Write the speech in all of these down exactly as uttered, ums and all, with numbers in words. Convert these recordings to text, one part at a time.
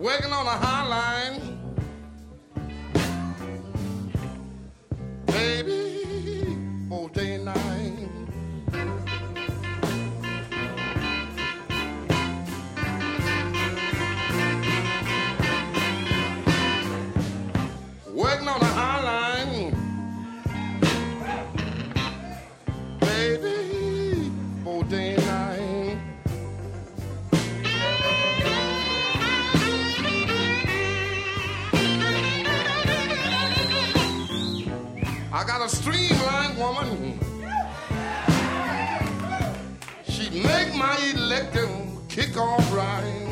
working on a high line. Baby, all day and night. Working on a high line. Baby, all day and night. I got a streamlined woman. She make my electric kick off right.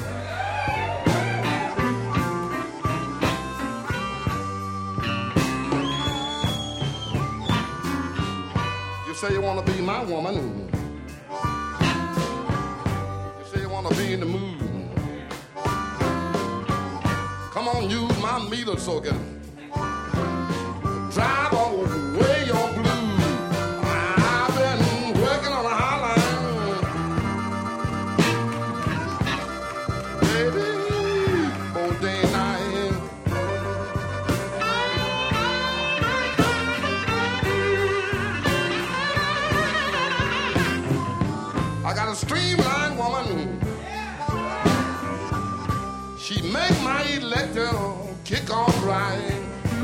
You say you want to be my woman. You say you want to be in the mood. Come on, use my meter so I can drive away your blues. I've been working on a high line. Baby, all day and night. I got a streamlined woman. She make my electric kick off right.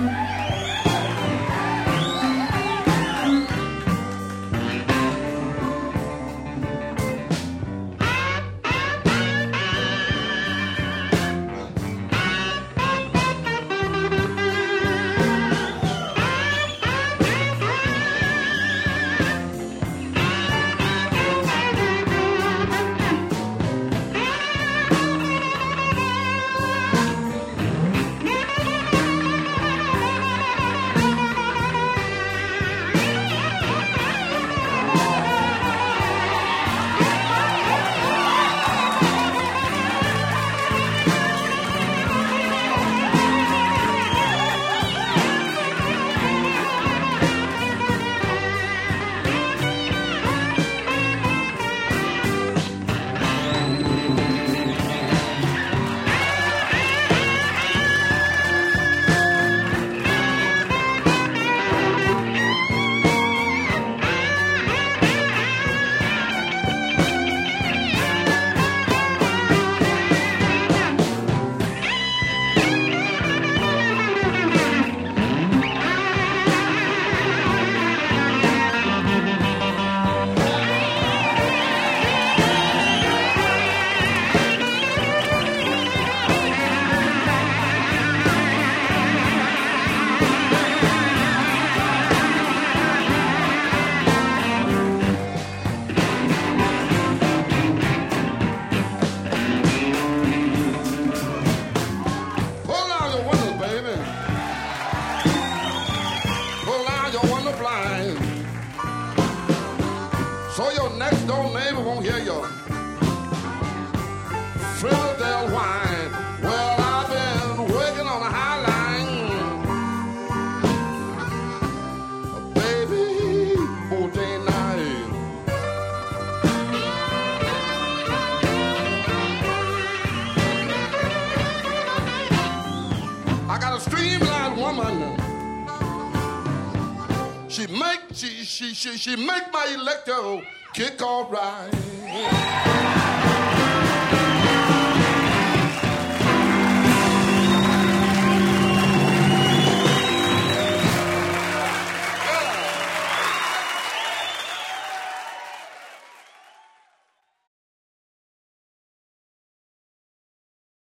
So your next door neighbor won't hear your Philadelphia whine. Well, I've been working on a high line, baby, all day and night. I got a streamlined woman. She make she she she she make my electro kick all right.